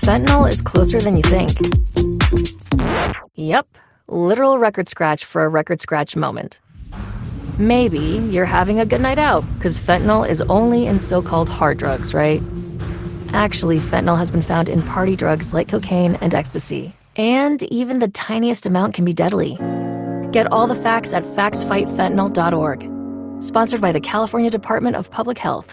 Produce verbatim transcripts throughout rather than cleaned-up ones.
fentanyl is closer than you think. Yep, literal record scratch for a record scratch moment. Maybe you're having a good night out, because fentanyl is only in so-called hard drugs, right? Actually, fentanyl has been found in party drugs like cocaine and ecstasy. And even the tiniest amount can be deadly. Get all the facts at facts fight fentanyl dot org. Sponsored by the California Department of Public Health.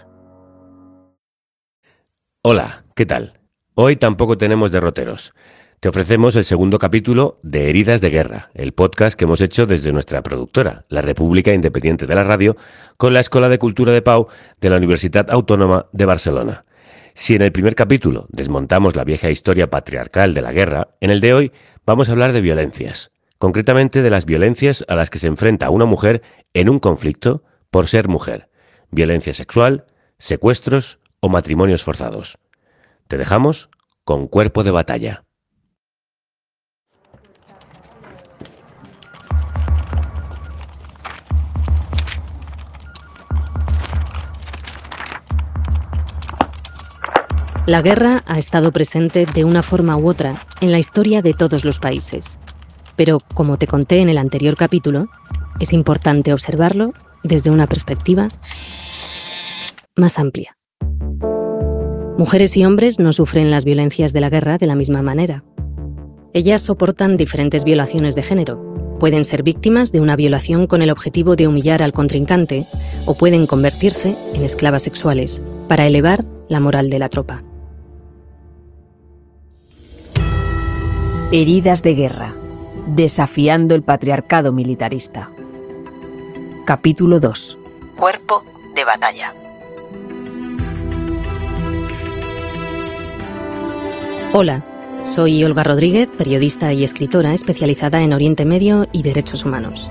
Hola, ¿qué tal? Hoy tampoco tenemos derroteros. Te ofrecemos el segundo capítulo de Heridas de Guerra, el podcast que hemos hecho desde nuestra productora, la República Independiente de la Radio, con la Escola de Cultura de Pau de la Universitat Autònoma de Barcelona. Si en el primer capítulo desmontamos la vieja historia patriarcal de la guerra, en el de hoy vamos a hablar de violencias, concretamente de las violencias a las que se enfrenta una mujer en un conflicto por ser mujer, violencia sexual, secuestros o matrimonios forzados. Te dejamos con Cuerpo de Batalla. La guerra ha estado presente de una forma u otra en la historia de todos los países. Pero, como te conté en el anterior capítulo, es importante observarlo desde una perspectiva más amplia. Mujeres y hombres no sufren las violencias de la guerra de la misma manera. Ellas soportan diferentes violaciones de género. Pueden ser víctimas de una violación con el objetivo de humillar al contrincante o pueden convertirse en esclavas sexuales para elevar la moral de la tropa. Heridas de guerra. Desafiando el patriarcado militarista. Capítulo dos. Cuerpo de batalla. Hola, soy Olga Rodríguez, periodista y escritora especializada en Oriente Medio y derechos humanos.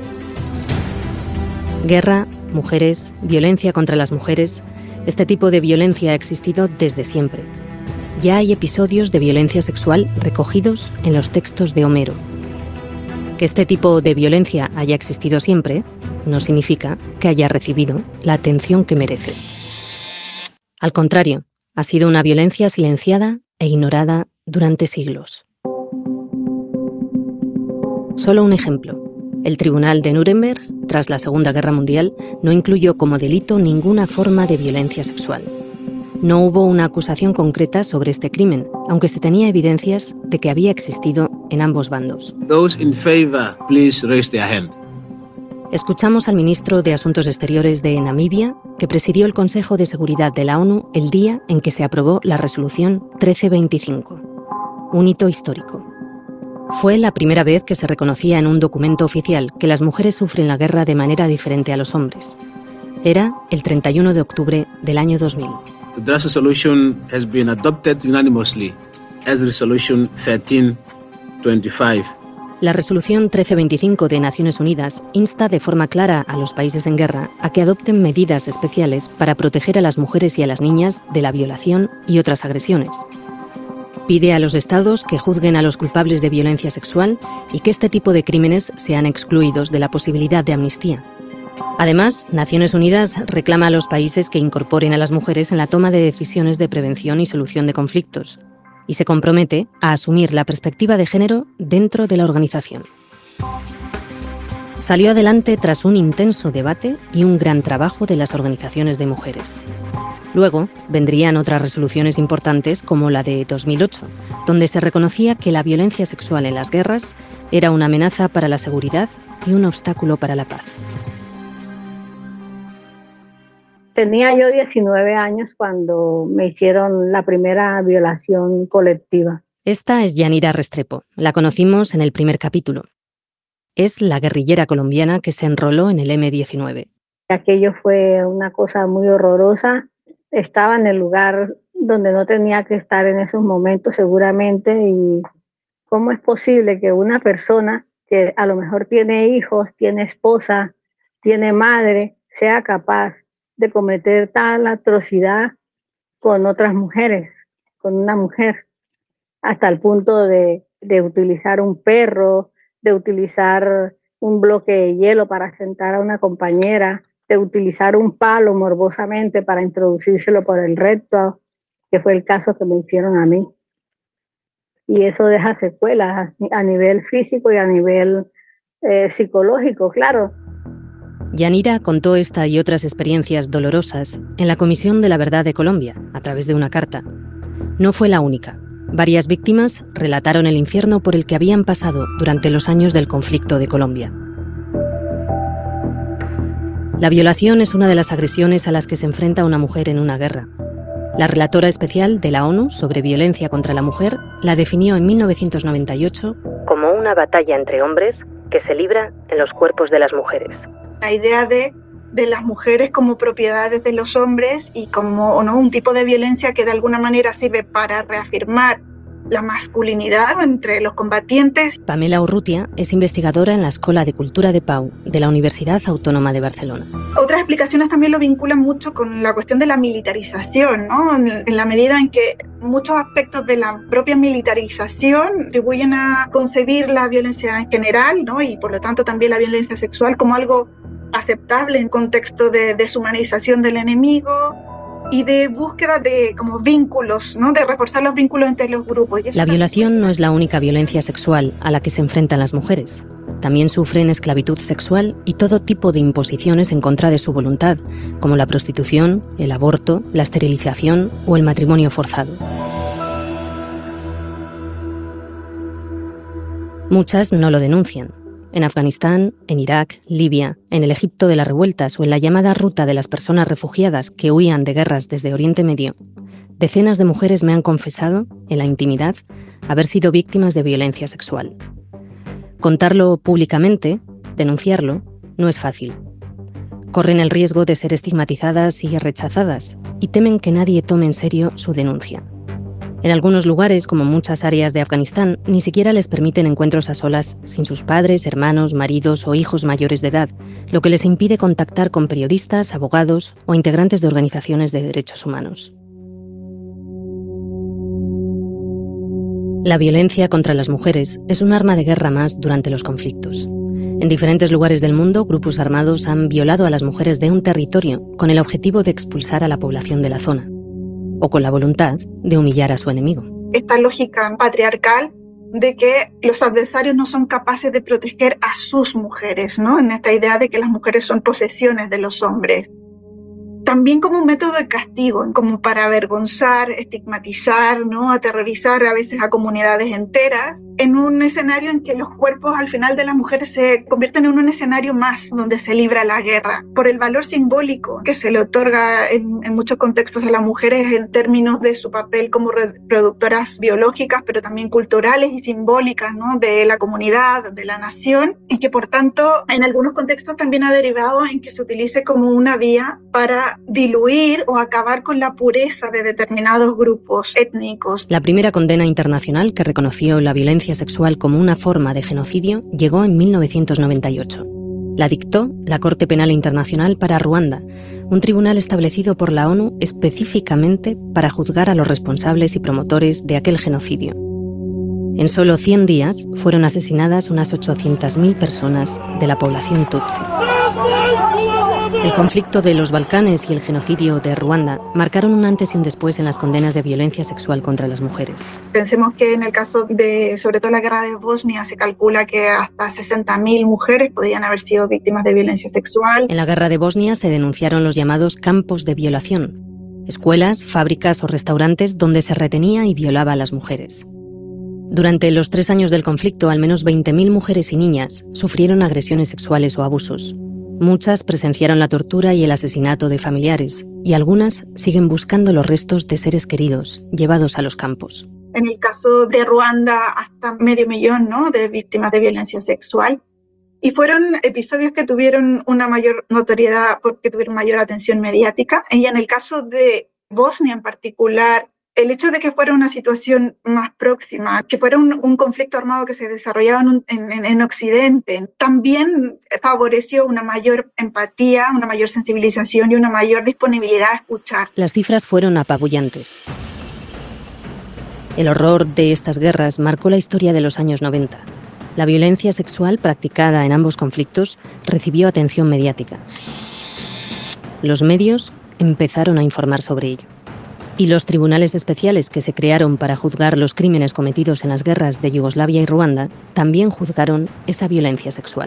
Guerra, mujeres, violencia contra las mujeres. Este tipo de violencia ha existido desde siempre. Ya hay episodios de violencia sexual recogidos en los textos de Homero. Que este tipo de violencia haya existido siempre no significa que haya recibido la atención que merece. Al contrario, ha sido una violencia silenciada e ignorada durante siglos. Solo un ejemplo. El Tribunal de Nuremberg, tras la Segunda Guerra Mundial, no incluyó como delito ninguna forma de violencia sexual. No hubo una acusación concreta sobre este crimen, aunque se tenía evidencias de que había existido en ambos bandos. Those in favor, please raise their hand. Escuchamos al ministro de Asuntos Exteriores de Namibia, que presidió el Consejo de Seguridad de la ONU el día en que se aprobó la resolución trece veinticinco, un hito histórico. Fue la primera vez que se reconocía en un documento oficial que las mujeres sufren la guerra de manera diferente a los hombres. Era el treinta y uno de octubre del año dos mil. The draft resolution has been adopted unanimously as Resolution thirteen twenty-five. La resolución trece veinticinco de Naciones Unidas insta de forma clara a los países en guerra a que adopten medidas especiales para proteger a las mujeres y a las niñas de la violación y otras agresiones. Pide a los estados que juzguen a los culpables de violencia sexual y que este tipo de crímenes sean excluidos de la posibilidad de amnistía. Además, Naciones Unidas reclama a los países que incorporen a las mujeres en la toma de decisiones de prevención y solución de conflictos, y se compromete a asumir la perspectiva de género dentro de la organización. Salió adelante tras un intenso debate y un gran trabajo de las organizaciones de mujeres. Luego vendrían otras resoluciones importantes como la de dos mil ocho, donde se reconocía que la violencia sexual en las guerras era una amenaza para la seguridad y un obstáculo para la paz. Tenía yo diecinueve años cuando me hicieron la primera violación colectiva. Esta es Yanira Restrepo. La conocimos en el primer capítulo. Es la guerrillera colombiana que se enroló en el eme diecinueve. Aquello fue una cosa muy horrorosa. Estaba en el lugar donde no tenía que estar en esos momentos seguramente. Y ¿cómo es posible que una persona que a lo mejor tiene hijos, tiene esposa, tiene madre, sea capaz de cometer tal atrocidad con otras mujeres, con una mujer, hasta el punto de, de utilizar un perro, de utilizar un bloque de hielo para sentar a una compañera, de utilizar un palo morbosamente para introducírselo por el recto, que fue el caso que me hicieron a mí. y eso deja secuelas a nivel físico y a nivel eh, psicológico, claro. Yanira contó esta y otras experiencias dolorosas en la Comisión de la Verdad de Colombia, a través de una carta. No fue la única. Varias víctimas relataron el infierno por el que habían pasado durante los años del conflicto de Colombia. La violación es una de las agresiones a las que se enfrenta una mujer en una guerra. La relatora especial de la ONU sobre violencia contra la mujer la definió en mil novecientos noventa y ocho como una batalla entre hombres que se libra en los cuerpos de las mujeres. La idea de, de las mujeres como propiedades de los hombres y como ¿no? un tipo de violencia que de alguna manera sirve para reafirmar la masculinidad entre los combatientes. Pamela Urrutia es investigadora en la Escuela de Cultura de Pau de la Universidad Autónoma de Barcelona. Otras explicaciones también lo vinculan mucho con la cuestión de la militarización, ¿no? En, en la medida en que muchos aspectos de la propia militarización contribuyen a concebir la violencia en general, ¿no? Y por lo tanto también la violencia sexual como algo aceptable en contexto de deshumanización del enemigo y de búsqueda de como vínculos, ¿no? De reforzar los vínculos entre los grupos. La violación no es la única violencia sexual a la que se enfrentan las mujeres. También sufren esclavitud sexual y todo tipo de imposiciones en contra de su voluntad, como la prostitución, el aborto, la esterilización o el matrimonio forzado. Muchas no lo denuncian. En Afganistán, en Irak, Libia, en el Egipto de las revueltas o en la llamada ruta de las personas refugiadas que huían de guerras desde Oriente Medio, decenas de mujeres me han confesado, en la intimidad, haber sido víctimas de violencia sexual. Contarlo públicamente, denunciarlo, no es fácil. Corren el riesgo de ser estigmatizadas y rechazadas, y temen que nadie tome en serio su denuncia. En algunos lugares, como muchas áreas de Afganistán, ni siquiera les permiten encuentros a solas sin sus padres, hermanos, maridos o hijos mayores de edad, lo que les impide contactar con periodistas, abogados o integrantes de organizaciones de derechos humanos. La violencia contra las mujeres es un arma de guerra más durante los conflictos. En diferentes lugares del mundo, grupos armados han violado a las mujeres de un territorio con el objetivo de expulsar a la población de la zona, o con la voluntad de humillar a su enemigo. Esta lógica patriarcal de que los adversarios no son capaces de proteger a sus mujeres, ¿no? En esta idea de que las mujeres son posesiones de los hombres. También como un método de castigo, como para avergonzar, estigmatizar, ¿no? Aterrorizar a veces a comunidades enteras, en un escenario en que los cuerpos al final de las mujeres se convierten en un escenario más donde se libra la guerra, por el valor simbólico que se le otorga en, en muchos contextos a las mujeres en términos de su papel como reproductoras biológicas, pero también culturales y simbólicas, ¿no? De la comunidad, de la nación, y que por tanto en algunos contextos también ha derivado en que se utilice como una vía para diluir o acabar con la pureza de determinados grupos étnicos. La primera condena internacional que reconoció la violencia sexual como una forma de genocidio llegó en mil novecientos noventa y ocho. La dictó la Corte Penal Internacional para Ruanda, un tribunal establecido por la ONU específicamente para juzgar a los responsables y promotores de aquel genocidio. En solo cien días fueron asesinadas unas ochocientas mil personas de la población tutsi. El conflicto de los Balcanes y el genocidio de Ruanda marcaron un antes y un después en las condenas de violencia sexual contra las mujeres. Pensemos que en el caso de, sobre todo la guerra de Bosnia, se calcula que hasta sesenta mil mujeres podrían haber sido víctimas de violencia sexual. En la guerra de Bosnia se denunciaron los llamados campos de violación, escuelas, fábricas o restaurantes donde se retenía y violaba a las mujeres. Durante los tres años del conflicto, al menos veinte mil mujeres y niñas sufrieron agresiones sexuales o abusos. Muchas presenciaron la tortura y el asesinato de familiares, y algunas siguen buscando los restos de seres queridos llevados a los campos. En el caso de Ruanda, hasta medio millón, ¿no? de víctimas de violencia sexual. Y fueron episodios que tuvieron una mayor notoriedad porque tuvieron mayor atención mediática. Y en el caso de Bosnia en particular, el hecho de que fuera una situación más próxima, que fuera un, un conflicto armado que se desarrollaba en, en, en Occidente, también favoreció una mayor empatía, una mayor sensibilización y una mayor disponibilidad a escuchar. Las cifras fueron apabullantes. El horror de estas guerras marcó la historia de los años noventa. La violencia sexual practicada en ambos conflictos recibió atención mediática. Los medios empezaron a informar sobre ello. Y los tribunales especiales que se crearon para juzgar los crímenes cometidos en las guerras de Yugoslavia y Ruanda también juzgaron esa violencia sexual.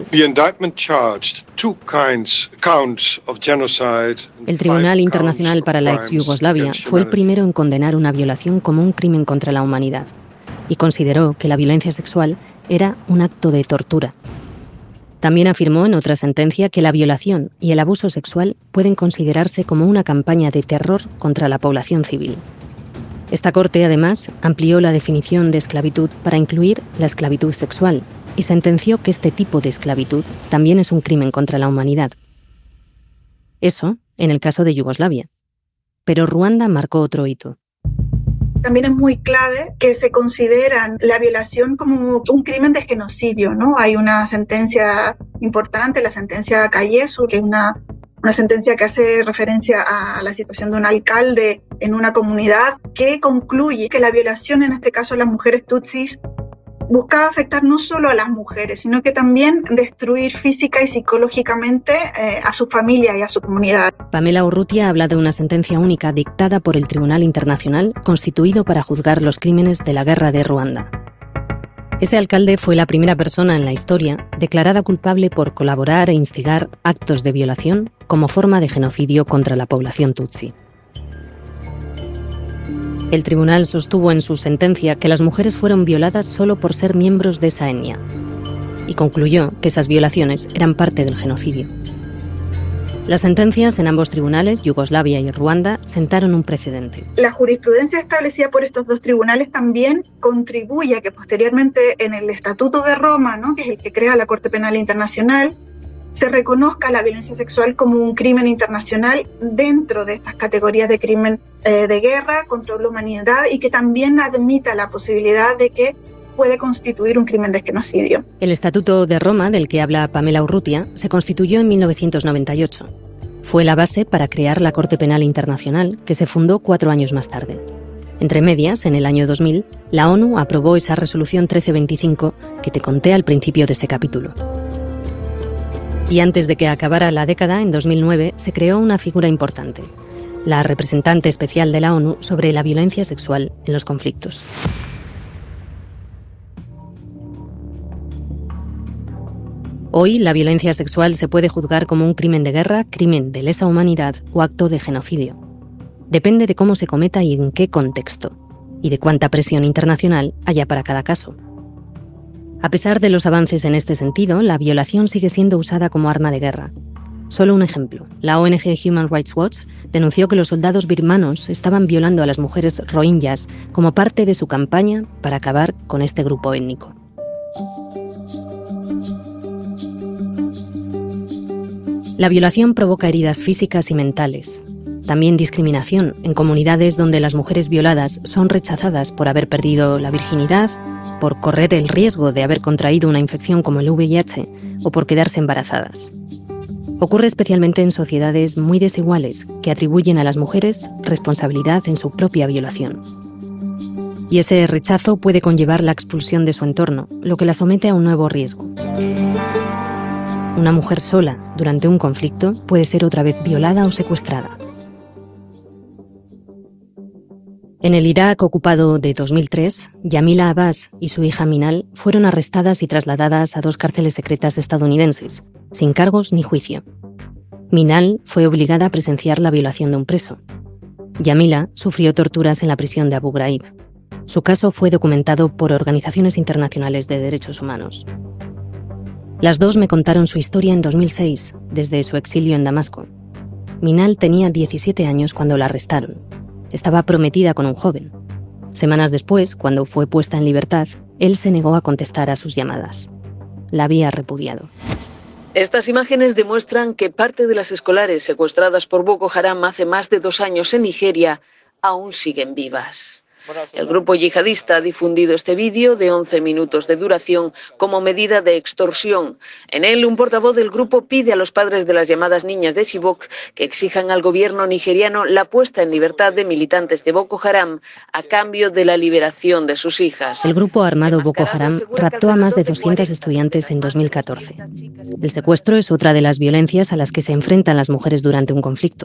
El Tribunal Internacional para la Ex-Yugoslavia fue el primero en condenar una violación como un crimen contra la humanidad y consideró que la violencia sexual era un acto de tortura. También afirmó en otra sentencia que la violación y el abuso sexual pueden considerarse como una campaña de terror contra la población civil. Esta corte, además, amplió la definición de esclavitud para incluir la esclavitud sexual y sentenció que este tipo de esclavitud también es un crimen contra la humanidad. Eso, en el caso de Yugoslavia. Pero Ruanda marcó otro hito. También es muy clave que se consideran la violación como un crimen de genocidio, ¿no? Hay una sentencia importante, la sentencia Kayesu, que es una, una sentencia que hace referencia a la situación de un alcalde en una comunidad, que concluye que la violación, en este caso de las mujeres tutsis, buscaba afectar no solo a las mujeres, sino que también destruir física y psicológicamente eh, a su familia y a su comunidad. Pamela Urrutia habla de una sentencia única dictada por el Tribunal Internacional constituido para juzgar los crímenes de la guerra de Ruanda. Ese alcalde fue la primera persona en la historia declarada culpable por colaborar e instigar actos de violación como forma de genocidio contra la población tutsi. El tribunal sostuvo en su sentencia que las mujeres fueron violadas solo por ser miembros de esa etnia y concluyó que esas violaciones eran parte del genocidio. Las sentencias en ambos tribunales, Yugoslavia y Ruanda, sentaron un precedente. La jurisprudencia establecida por estos dos tribunales también contribuye a que posteriormente en el Estatuto de Roma, ¿no?, que es el que crea la Corte Penal Internacional, se reconozca la violencia sexual como un crimen internacional dentro de estas categorías de crimen eh, de guerra contra la humanidad y que también admita la posibilidad de que puede constituir un crimen de genocidio. El Estatuto de Roma, del que habla Pamela Urrutia, se constituyó en mil novecientos noventa y ocho. Fue la base para crear la Corte Penal Internacional, que se fundó cuatro años más tarde. Entre medias, en el año dos mil, la ONU aprobó esa resolución trece veinticinco que te conté al principio de este capítulo. Y antes de que acabara la década, en dos mil nueve, se creó una figura importante, la representante especial de la ONU sobre la violencia sexual en los conflictos. Hoy, la violencia sexual se puede juzgar como un crimen de guerra, crimen de lesa humanidad o acto de genocidio. Depende de cómo se cometa y en qué contexto, y de cuánta presión internacional haya para cada caso. A pesar de los avances en este sentido, la violación sigue siendo usada como arma de guerra. Solo un ejemplo. La O N G Human Rights Watch denunció que los soldados birmanos estaban violando a las mujeres rohingyas como parte de su campaña para acabar con este grupo étnico. La violación provoca heridas físicas y mentales. También discriminación en comunidades donde las mujeres violadas son rechazadas por haber perdido la virginidad, por correr el riesgo de haber contraído una infección como el V I H o por quedarse embarazadas. Ocurre especialmente en sociedades muy desiguales que atribuyen a las mujeres responsabilidad en su propia violación. Y ese rechazo puede conllevar la expulsión de su entorno, lo que la somete a un nuevo riesgo. Una mujer sola durante un conflicto puede ser otra vez violada o secuestrada. En el Irak ocupado de dos mil tres, Yamila Abbas y su hija Minal fueron arrestadas y trasladadas a dos cárceles secretas estadounidenses, sin cargos ni juicio. Minal fue obligada a presenciar la violación de un preso. Yamila sufrió torturas en la prisión de Abu Ghraib. Su caso fue documentado por organizaciones internacionales de derechos humanos. Las dos me contaron su historia en dos mil seis, desde su exilio en Damasco. Minal tenía diecisiete años cuando la arrestaron. Estaba prometida con un joven. Semanas después, cuando fue puesta en libertad, él se negó a contestar a sus llamadas. La había repudiado. Estas imágenes demuestran que parte de las escolares secuestradas por Boko Haram hace más de dos años en Nigeria aún siguen vivas. El grupo yihadista ha difundido este vídeo de once minutos de duración como medida de extorsión. En él, un portavoz del grupo pide a los padres de las llamadas niñas de Chibok que exijan al gobierno nigeriano la puesta en libertad de militantes de Boko Haram a cambio de la liberación de sus hijas. El grupo armado Boko Haram raptó a más de doscientos estudiantes en dos mil catorce. El secuestro es otra de las violencias a las que se enfrentan las mujeres durante un conflicto.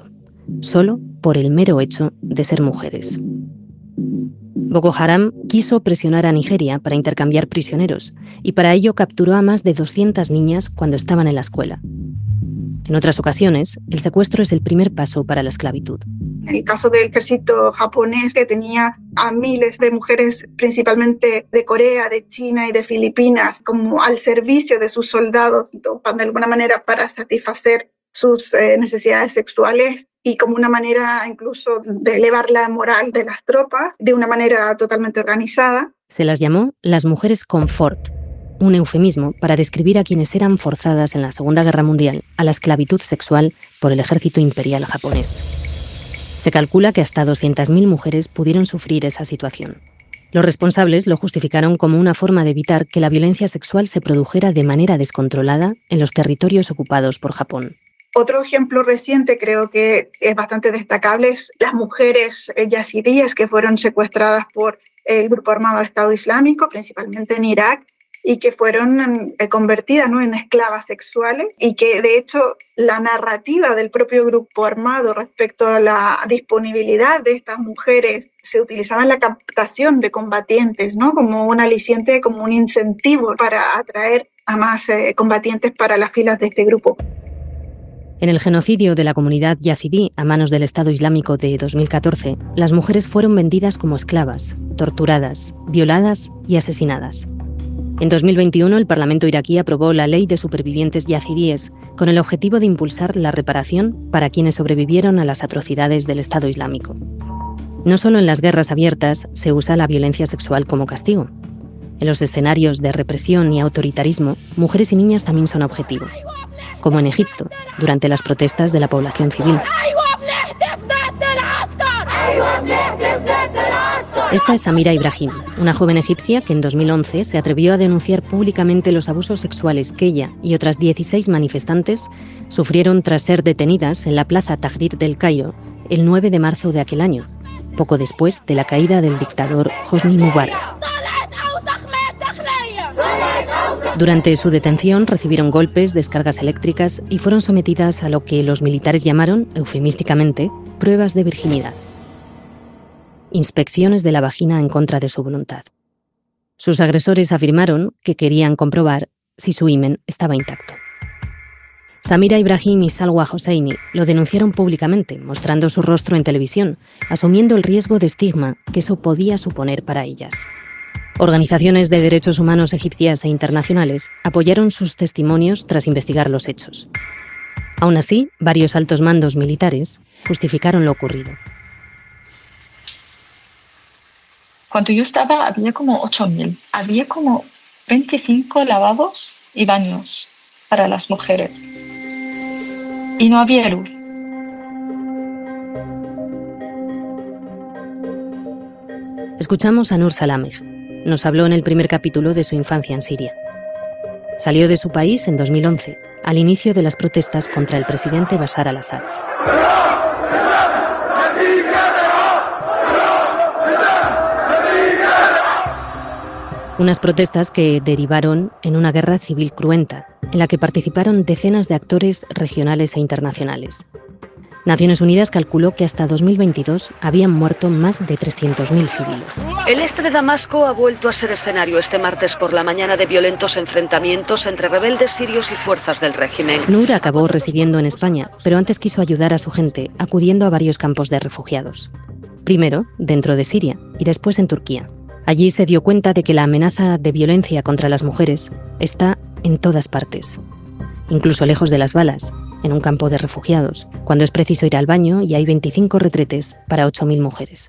solo por el mero hecho de ser mujeres. Boko Haram quiso presionar a Nigeria para intercambiar prisioneros y para ello capturó a más de doscientas niñas cuando estaban en la escuela. En otras ocasiones, el secuestro es el primer paso para la esclavitud. En el caso del ejército japonés, que tenía a miles de mujeres, principalmente de Corea, de China y de Filipinas, como al servicio de sus soldados, de alguna manera para satisfacer sus eh, necesidades sexuales y como una manera incluso de elevar la moral de las tropas de una manera totalmente organizada. Se las llamó las mujeres confort, un eufemismo para describir a quienes eran forzadas en la Segunda Guerra Mundial a la esclavitud sexual por el ejército imperial japonés. Se calcula que hasta doscientas mil mujeres pudieron sufrir esa situación. Los responsables lo justificaron como una forma de evitar que la violencia sexual se produjera de manera descontrolada en los territorios ocupados por Japón. Otro ejemplo reciente creo que es bastante destacable es las mujeres yazidíes que fueron secuestradas por el grupo armado Estado Islámico, principalmente en Irak, y que fueron eh, convertidas, ¿no?, en esclavas sexuales, y que de hecho la narrativa del propio grupo armado respecto a la disponibilidad de estas mujeres se utilizaba en la captación de combatientes, ¿no?, como un aliciente, como un incentivo para atraer a más eh, combatientes para las filas de este grupo. En el genocidio de la comunidad yazidí a manos del Estado Islámico de dos mil catorce, las mujeres fueron vendidas como esclavas, torturadas, violadas y asesinadas. En dos mil veintiuno, el Parlamento iraquí aprobó la Ley de Supervivientes Yazidíes con el objetivo de impulsar la reparación para quienes sobrevivieron a las atrocidades del Estado Islámico. No solo en las guerras abiertas se usa la violencia sexual como castigo. En los escenarios de represión y autoritarismo, mujeres y niñas también son objetivo, como en Egipto, durante las protestas de la población civil. Esta es Samira Ibrahim, una joven egipcia que en dos mil once se atrevió a denunciar públicamente los abusos sexuales que ella y otras dieciséis manifestantes sufrieron tras ser detenidas en la Plaza Tahrir del Cairo el nueve de marzo de aquel año, poco después de la caída del dictador Hosni Mubarak. Durante su detención recibieron golpes, descargas eléctricas y fueron sometidas a lo que los militares llamaron, eufemísticamente, pruebas de virginidad. Inspecciones de la vagina en contra de su voluntad. Sus agresores afirmaron que querían comprobar si su himen estaba intacto. Samira Ibrahim y Salwa Hosseini lo denunciaron públicamente, mostrando su rostro en televisión, asumiendo el riesgo de estigma que eso podía suponer para ellas. Organizaciones de derechos humanos egipcias e internacionales apoyaron sus testimonios tras investigar los hechos. Aún así, varios altos mandos militares justificaron lo ocurrido. Cuando yo estaba había como ocho mil. Había como veinticinco lavabos y baños para las mujeres. Y no había luz. Escuchamos a Nur Salameh. Nos habló en el primer capítulo de su infancia en Siria. Salió de su país en dos mil once, al inicio de las protestas contra el presidente Bashar al-Assad. Unas protestas que derivaron en una guerra civil cruenta, en la que participaron decenas de actores regionales e internacionales. Naciones Unidas calculó que hasta dos mil veintidós habían muerto más de trescientos mil civiles. El este de Damasco ha vuelto a ser escenario este martes por la mañana de violentos enfrentamientos entre rebeldes sirios y fuerzas del régimen. Nur acabó residiendo en España, pero antes quiso ayudar a su gente acudiendo a varios campos de refugiados. Primero, dentro de Siria, y después en Turquía. Allí se dio cuenta de que la amenaza de violencia contra las mujeres está en todas partes, incluso lejos de las balas, en un campo de refugiados, cuando es preciso ir al baño y hay veinticinco retretes para ocho mil mujeres.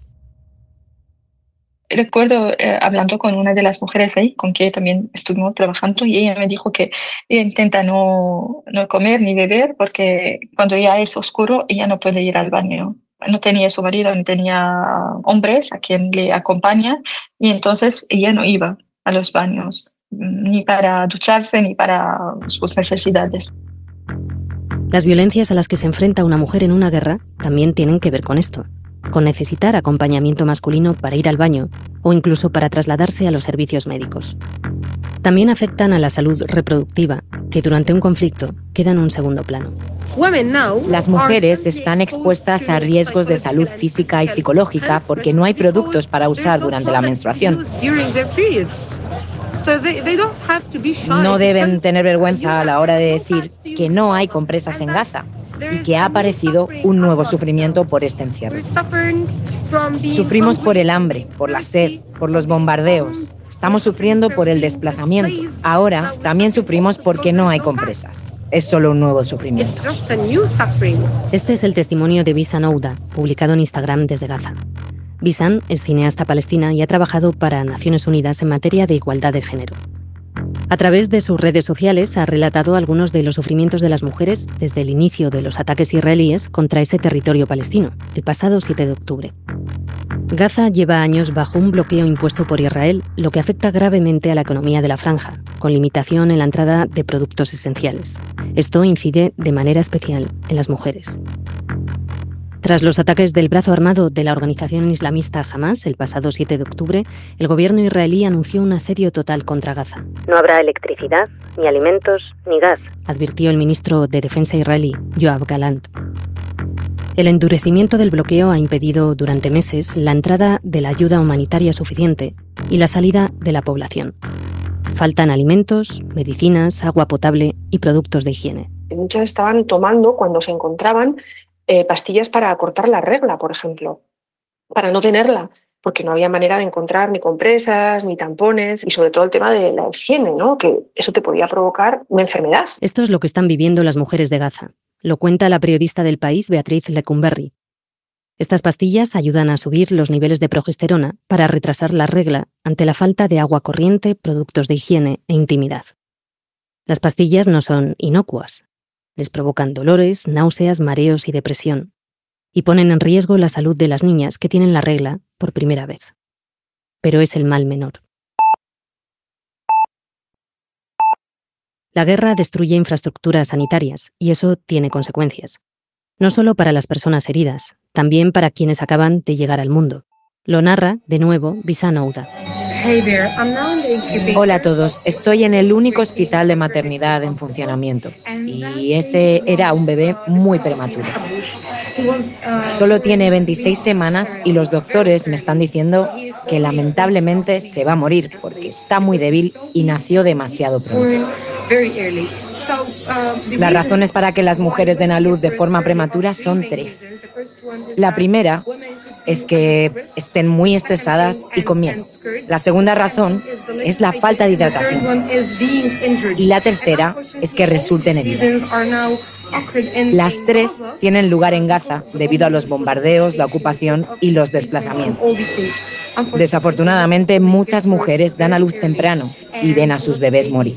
Recuerdo eh, hablando con una de las mujeres ahí, con quien también estuvimos trabajando, y ella me dijo que ella intenta no, no comer ni beber porque cuando ya es oscuro ella no puede ir al baño. No tenía su marido, no tenía hombres a quien le acompaña, y entonces ella no iba a los baños, ni para ducharse ni para sus necesidades. Las violencias a las que se enfrenta una mujer en una guerra también tienen que ver con esto, con necesitar acompañamiento masculino para ir al baño o incluso para trasladarse a los servicios médicos. También afectan a la salud reproductiva, que durante un conflicto queda en un segundo plano. Las mujeres están expuestas a riesgos de salud física y psicológica porque no hay productos para usar durante la menstruación. No deben tener vergüenza a la hora de decir que no hay compresas en Gaza y que ha aparecido un nuevo sufrimiento por este encierro. Sufrimos por el hambre, por la sed, por los bombardeos. Estamos sufriendo por el desplazamiento. Ahora también sufrimos porque no hay compresas. Es solo un nuevo sufrimiento. Este es el testimonio de Bisan Ouda, publicado en Instagram desde Gaza. Bisan es cineasta palestina y ha trabajado para Naciones Unidas en materia de igualdad de género. A través de sus redes sociales ha relatado algunos de los sufrimientos de las mujeres desde el inicio de los ataques israelíes contra ese territorio palestino, el pasado siete de octubre. Gaza lleva años bajo un bloqueo impuesto por Israel, lo que afecta gravemente a la economía de la franja, con limitación en la entrada de productos esenciales. Esto incide de manera especial en las mujeres. Tras los ataques del brazo armado de la organización islamista Hamas el pasado siete de octubre, el gobierno israelí anunció un asedio total contra Gaza. No habrá electricidad, ni alimentos, ni gas, advirtió el ministro de Defensa israelí, Yoav Gallant. El endurecimiento del bloqueo ha impedido durante meses la entrada de la ayuda humanitaria suficiente y la salida de la población. Faltan alimentos, medicinas, agua potable y productos de higiene. Muchas estaban tomando, cuando se encontraban, eh, pastillas para cortar la regla, por ejemplo, para no tenerla, porque no había manera de encontrar ni compresas, ni tampones, y sobre todo el tema de la higiene, ¿no? Que eso te podía provocar una enfermedad. Esto es lo que están viviendo las mujeres de Gaza. Lo cuenta la periodista del País, Beatriz Lecumberri. Estas pastillas ayudan a subir los niveles de progesterona para retrasar la regla ante la falta de agua corriente, productos de higiene e intimidad. Las pastillas no son inocuas. Les provocan dolores, náuseas, mareos y depresión. Y ponen en riesgo la salud de las niñas que tienen la regla por primera vez. Pero es el mal menor. La guerra destruye infraestructuras sanitarias y eso tiene consecuencias. No solo para las personas heridas, también para quienes acaban de llegar al mundo. Lo narra, de nuevo, Bisan Ouda. Hola a todos, estoy en el único hospital de maternidad en funcionamiento y ese era un bebé muy prematuro. Solo tiene veintiséis semanas y los doctores me están diciendo que lamentablemente se va a morir porque está muy débil y nació demasiado pronto. Las razones para que las mujeres den a luz de forma prematura son tres. La primera es que estén muy estresadas y con miedo. La segunda razón es la falta de hidratación. Y la tercera es que resulten heridas. Las tres tienen lugar en Gaza debido a los bombardeos, la ocupación y los desplazamientos. Desafortunadamente, muchas mujeres dan a luz temprano y ven a sus bebés morir.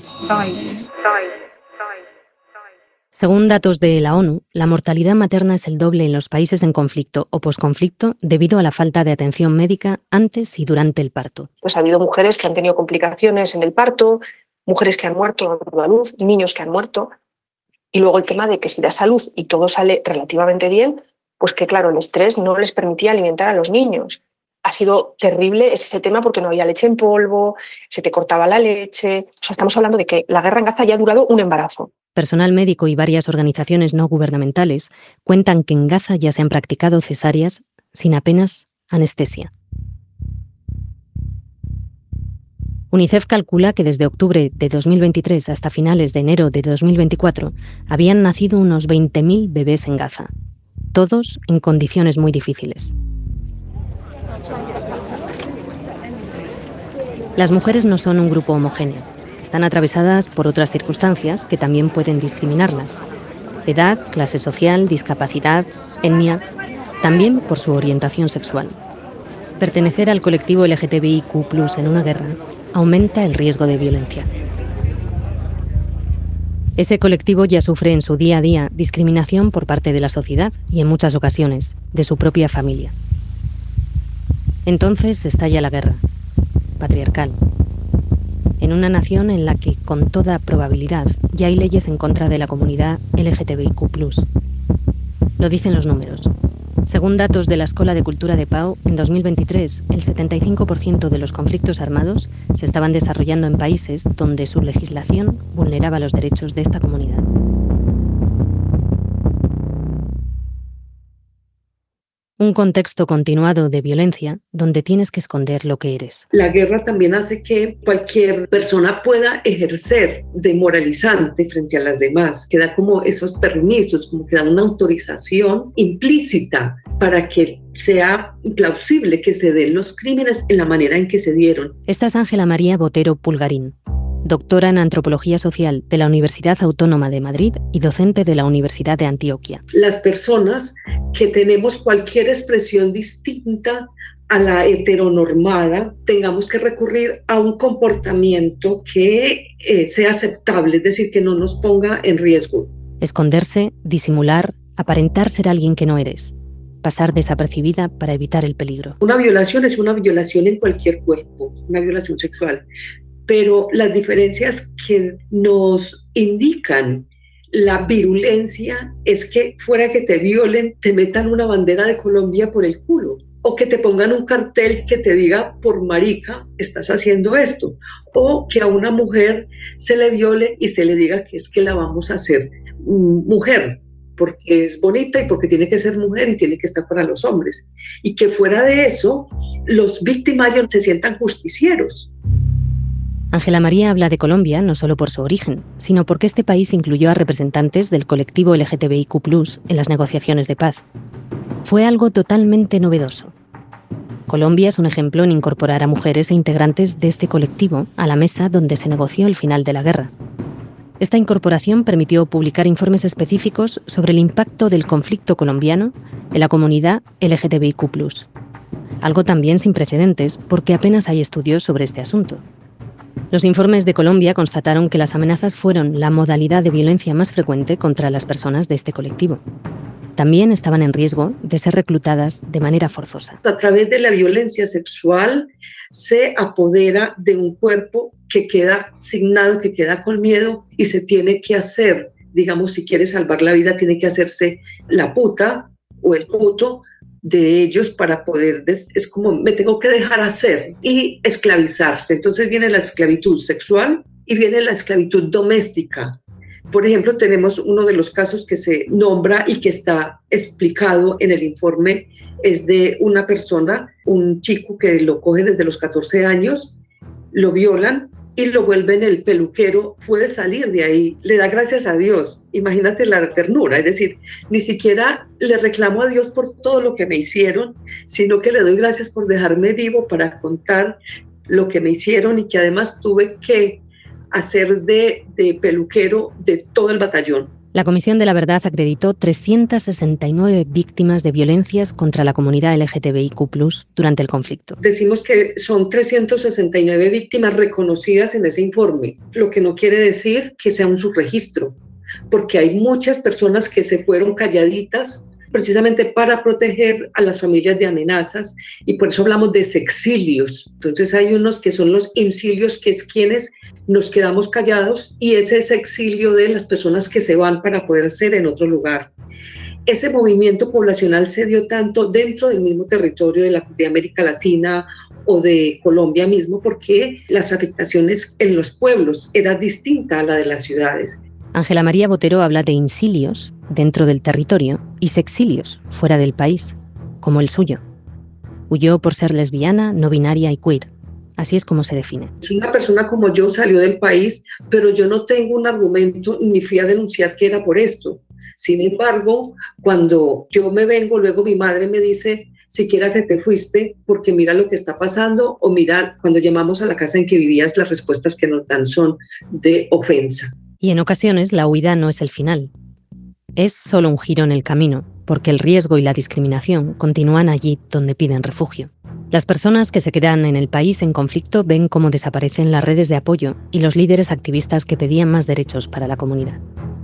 Según datos de la ONU, la mortalidad materna es el doble en los países en conflicto o posconflicto debido a la falta de atención médica antes y durante el parto. Pues ha habido mujeres que han tenido complicaciones en el parto, mujeres que han muerto dando a luz, niños que han muerto. Y luego el tema de que si das a luz y todo sale relativamente bien, pues que claro, el estrés no les permitía alimentar a los niños. Ha sido terrible ese tema porque no había leche en polvo, se te cortaba la leche. O sea, estamos hablando de que la guerra en Gaza ya ha durado un embarazo. Personal médico y varias organizaciones no gubernamentales cuentan que en Gaza ya se han practicado cesáreas sin apenas anestesia. UNICEF calcula que desde octubre de dos mil veintitrés hasta finales de enero de dos mil veinticuatro habían nacido unos veinte mil bebés en Gaza, todos en condiciones muy difíciles. Las mujeres no son un grupo homogéneo. Están atravesadas por otras circunstancias que también pueden discriminarlas. Edad, clase social, discapacidad, etnia, también por su orientación sexual. Pertenecer al colectivo L G T B I Q plus, en una guerra aumenta el riesgo de violencia. Ese colectivo ya sufre en su día a día discriminación por parte de la sociedad y en muchas ocasiones de su propia familia. Entonces estalla la guerra, patriarcal, en una nación en la que, con toda probabilidad, ya hay leyes en contra de la comunidad L G T B I Q plus. Lo dicen los números. Según datos de la Escuela de Cultura de Pau, en dos mil veintitrés, el setenta y cinco por ciento de los conflictos armados se estaban desarrollando en países donde su legislación vulneraba los derechos de esta comunidad. Un contexto continuado de violencia donde tienes que esconder lo que eres. La guerra también hace que cualquier persona pueda ejercer de moralizante frente a las demás, que da como esos permisos, como que da una autorización implícita para que sea plausible que se den los crímenes en la manera en que se dieron. Esta es Ángela María Botero Pulgarín, doctora en Antropología Social de la Universidad Autónoma de Madrid y docente de la Universidad de Antioquia. Las personas que tenemos cualquier expresión distinta a la heteronormada, tengamos que recurrir a un comportamiento que eh, sea aceptable, es decir, que no nos ponga en riesgo. Esconderse, disimular, aparentar ser alguien que no eres. Pasar desapercibida para evitar el peligro. Una violación es una violación en cualquier cuerpo, una violación sexual. Pero las diferencias que nos indican la virulencia es que fuera que te violen, te metan una bandera de Colombia por el culo, o que te pongan un cartel que te diga por marica estás haciendo esto, o que a una mujer se le viole y se le diga que es que la vamos a hacer mujer, porque es bonita y porque tiene que ser mujer y tiene que estar para los hombres. Y que fuera de eso, los victimarios se sientan justicieros. Ángela María habla de Colombia no solo por su origen, sino porque este país incluyó a representantes del colectivo L G T B I Q plus, en las negociaciones de paz. Fue algo totalmente novedoso. Colombia es un ejemplo en incorporar a mujeres e integrantes de este colectivo a la mesa donde se negoció el final de la guerra. Esta incorporación permitió publicar informes específicos sobre el impacto del conflicto colombiano en la comunidad L G T B I Q plus. Algo también sin precedentes porque apenas hay estudios sobre este asunto. Los informes de Colombia constataron que las amenazas fueron la modalidad de violencia más frecuente contra las personas de este colectivo. También estaban en riesgo de ser reclutadas de manera forzosa. A través de la violencia sexual se apodera de un cuerpo que queda signado, que queda con miedo y se tiene que hacer, digamos, si quiere salvar la vida, tiene que hacerse la puta o el puto de ellos para poder, es como me tengo que dejar hacer y esclavizarse. Entonces viene la esclavitud sexual y viene la esclavitud doméstica. Por ejemplo, tenemos uno de los casos que se nombra y que está explicado en el informe, es de una persona, un chico que lo coge desde los catorce años, lo violan y lo vuelven el peluquero, puede salir de ahí, le da gracias a Dios. Imagínate la ternura, es decir, ni siquiera le reclamo a Dios por todo lo que me hicieron, sino que le doy gracias por dejarme vivo para contar lo que me hicieron y que además tuve que hacer de, de peluquero de todo el batallón. La Comisión de la Verdad acreditó trescientas sesenta y nueve víctimas de violencias contra la comunidad L G T B I Q plus, durante el conflicto. Decimos que son trescientas sesenta y nueve víctimas reconocidas en ese informe, lo que no quiere decir que sea un subregistro, porque hay muchas personas que se fueron calladitas precisamente para proteger a las familias de amenazas y por eso hablamos de sexilios. Entonces hay unos que son los insilios, que es quienes nos quedamos callados, y ese es exilio de las personas que se van para poder ser en otro lugar. Ese movimiento poblacional se dio tanto dentro del mismo territorio de, la, de América Latina o de Colombia mismo, porque las afectaciones en los pueblos era distinta a la de las ciudades. Ángela María Botero habla de insilios dentro del territorio y sexilios fuera del país, como el suyo. Huyó por ser lesbiana, no binaria y queer. Así es como se define. Una persona como yo salió del país, pero yo no tengo un argumento ni fui a denunciar que era por esto. Sin embargo, cuando yo me vengo, luego mi madre me dice, siquiera que te fuiste, porque mira lo que está pasando, o mira, cuando llamamos a la casa en que vivías, las respuestas que nos dan son de ofensa. Y en ocasiones la huida no es el final. Es solo un giro en el camino, porque el riesgo y la discriminación continúan allí donde piden refugio. Las personas que se quedan en el país en conflicto ven cómo desaparecen las redes de apoyo y los líderes activistas que pedían más derechos para la comunidad.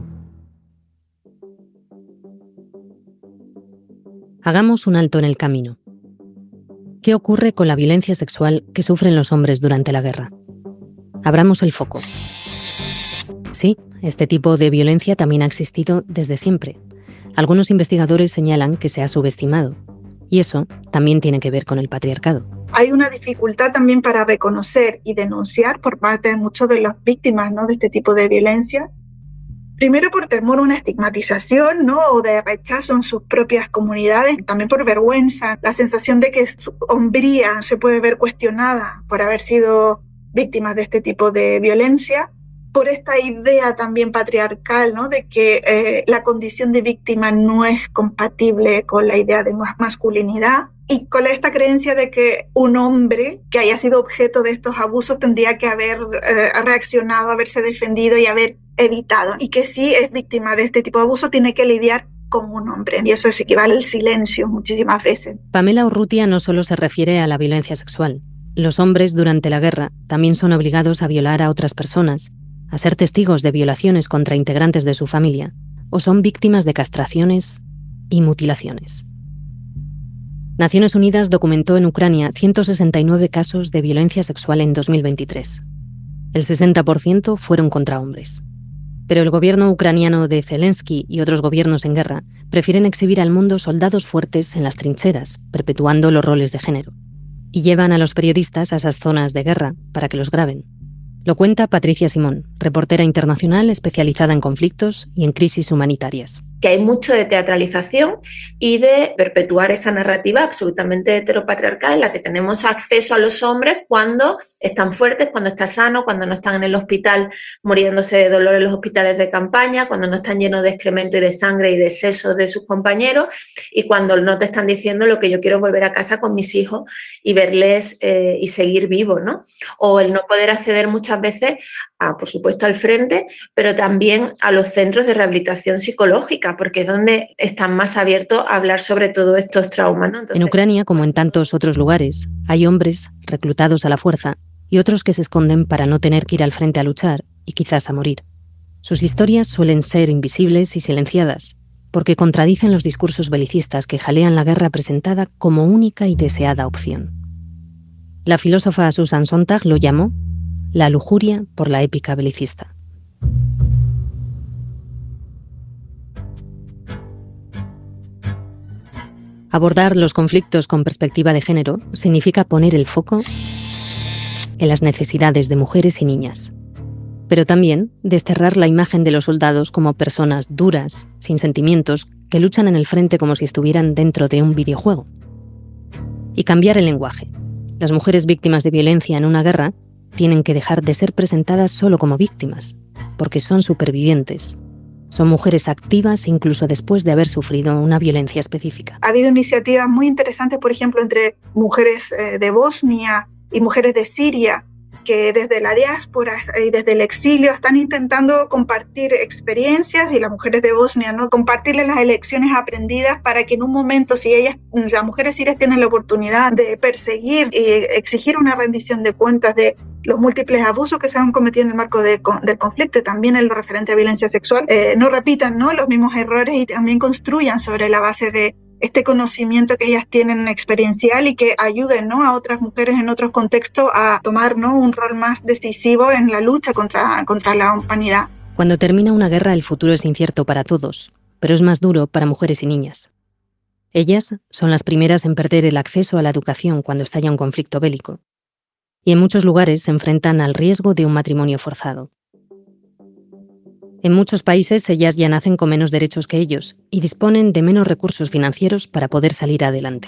Hagamos un alto en el camino. ¿Qué ocurre con la violencia sexual que sufren los hombres durante la guerra? Abramos el foco. Sí, este tipo de violencia también ha existido desde siempre. Algunos investigadores señalan que se ha subestimado, y eso también tiene que ver con el patriarcado. Hay una dificultad también para reconocer y denunciar por parte de muchas de las víctimas, ¿no?, de este tipo de violencia. Primero por temor a una estigmatización, ¿no?, o de rechazo en sus propias comunidades, también por vergüenza, la sensación de que su hombría se puede ver cuestionada por haber sido víctimas de este tipo de violencia, por esta idea también patriarcal, ¿no?, de que eh, la condición de víctima no es compatible con la idea de masculinidad, y con esta creencia de que un hombre que haya sido objeto de estos abusos tendría que haber eh, reaccionado, haberse defendido y haber evitado, y que si es víctima de este tipo de abuso tiene que lidiar como un hombre, y eso es equivale al silencio muchísimas veces. Pamela Urrutia no solo se refiere a la violencia sexual. Los hombres durante la guerra también son obligados a violar a otras personas, a ser testigos de violaciones contra integrantes de su familia, o son víctimas de castraciones y mutilaciones. Naciones Unidas documentó en Ucrania ciento sesenta y nueve casos de violencia sexual en dos mil veintitrés. El sesenta por ciento fueron contra hombres. Pero el gobierno ucraniano de Zelensky y otros gobiernos en guerra prefieren exhibir al mundo soldados fuertes en las trincheras, perpetuando los roles de género. Y llevan a los periodistas a esas zonas de guerra para que los graben. Lo cuenta Patricia Simón, reportera internacional especializada en conflictos y en crisis humanitarias. Que hay mucho de teatralización y de perpetuar esa narrativa absolutamente heteropatriarcal en la que tenemos acceso a los hombres cuando están fuertes, cuando están sanos, cuando no están en el hospital muriéndose de dolor en los hospitales de campaña, cuando no están llenos de excremento y de sangre y de sesos de sus compañeros, y cuando no te están diciendo lo que yo quiero es volver a casa con mis hijos y verles eh, y seguir vivos, ¿no? O el no poder acceder muchas veces a, por supuesto, al frente, pero también a los centros de rehabilitación psicológica, porque es donde están más abiertos a hablar sobre todos estos traumas, ¿no? Entonces, en Ucrania, como en tantos otros lugares, hay hombres reclutados a la fuerza y otros que se esconden para no tener que ir al frente a luchar y quizás a morir. Sus historias suelen ser invisibles y silenciadas, porque contradicen los discursos belicistas que jalean la guerra presentada como única y deseada opción. La filósofa Susan Sontag lo llamó la lujuria por la épica belicista. Abordar los conflictos con perspectiva de género significa poner el foco en las necesidades de mujeres y niñas, pero también desterrar la imagen de los soldados como personas duras, sin sentimientos, que luchan en el frente como si estuvieran dentro de un videojuego. Y cambiar el lenguaje. Las mujeres víctimas de violencia en una guerra tienen que dejar de ser presentadas solo como víctimas, porque son supervivientes. Son mujeres activas incluso después de haber sufrido una violencia específica. Ha habido iniciativas muy interesantes, por ejemplo, entre mujeres eh, de Bosnia y mujeres de Siria, que desde la diáspora y desde el exilio están intentando compartir experiencias, y las mujeres de Bosnia, ¿no?, compartirles las lecciones aprendidas para que en un momento, si ellas, las mujeres sirias tienen la oportunidad de perseguir y exigir una rendición de cuentas de los múltiples abusos que se han cometido en el marco de, del conflicto y también en lo referente a violencia sexual, eh, no repitan, ¿no?, los mismos errores y también construyan sobre la base de este conocimiento que ellas tienen experiencial y que ayuden, ¿no?, a otras mujeres en otros contextos a tomar, ¿no?, un rol más decisivo en la lucha contra, contra la humanidad. Cuando termina una guerra, el futuro es incierto para todos, pero es más duro para mujeres y niñas. Ellas son las primeras en perder el acceso a la educación cuando estalla un conflicto bélico. Y en muchos lugares se enfrentan al riesgo de un matrimonio forzado. En muchos países ellas ya nacen con menos derechos que ellos y disponen de menos recursos financieros para poder salir adelante.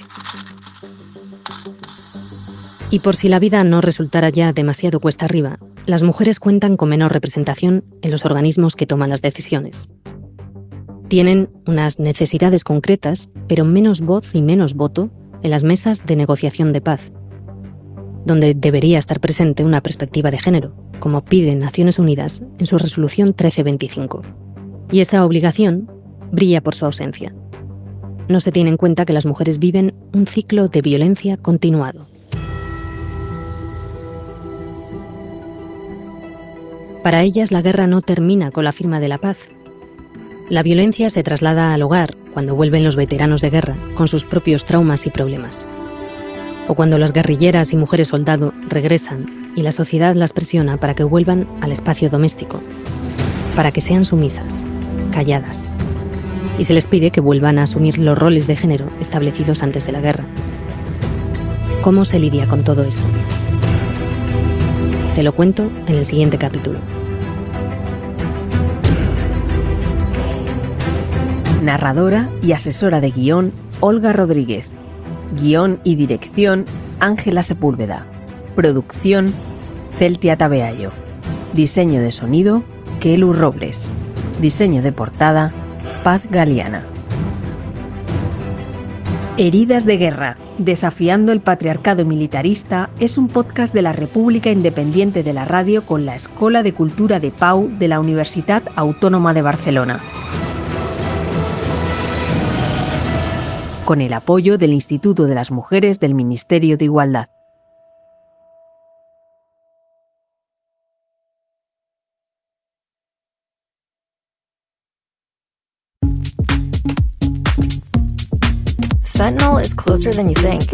Y por si la vida no resultara ya demasiado cuesta arriba, las mujeres cuentan con menor representación en los organismos que toman las decisiones. Tienen unas necesidades concretas, pero menos voz y menos voto en las mesas de negociación de paz, donde debería estar presente una perspectiva de género, como pide Naciones Unidas en su resolución trece veinticinco. Y esa obligación brilla por su ausencia. No se tiene en cuenta que las mujeres viven un ciclo de violencia continuado. Para ellas, la guerra no termina con la firma de la paz. La violencia se traslada al hogar cuando vuelven los veteranos de guerra con sus propios traumas y problemas. O cuando las guerrilleras y mujeres soldado regresan y la sociedad las presiona para que vuelvan al espacio doméstico, para que sean sumisas, calladas. y se les pide que vuelvan a asumir los roles de género establecidos antes de la guerra. ¿Cómo se lidia con todo eso? Te lo cuento en el siguiente capítulo. Narradora y asesora de guión, Olga Rodríguez. Guión y dirección, Ángela Sepúlveda. Producción, Celtia Tabeayo. Diseño de sonido, Kelu Robles. Diseño de portada, Paz Galeana. Heridas de guerra, desafiando el patriarcado militarista, es un podcast de la República Independiente de la Radio con la Escola de Cultura de Pau de la Universitat Autónoma de Barcelona. Con el apoyo del Instituto de las Mujeres del Ministerio de Igualdad. Fentanyl is closer than you think.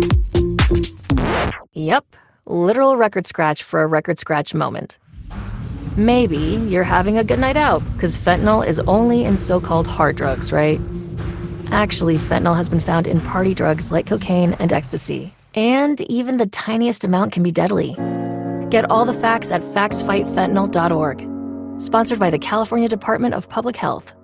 Yep, literal record scratch for a record scratch moment. Maybe you're having a good night out, because fentanyl is only in so-called hard drugs, right? Actually, fentanyl has been found in party drugs like cocaine and ecstasy. And even the tiniest amount can be deadly. Get all the facts at facts fight fentanyl dot org. Sponsored by the California Department of Public Health.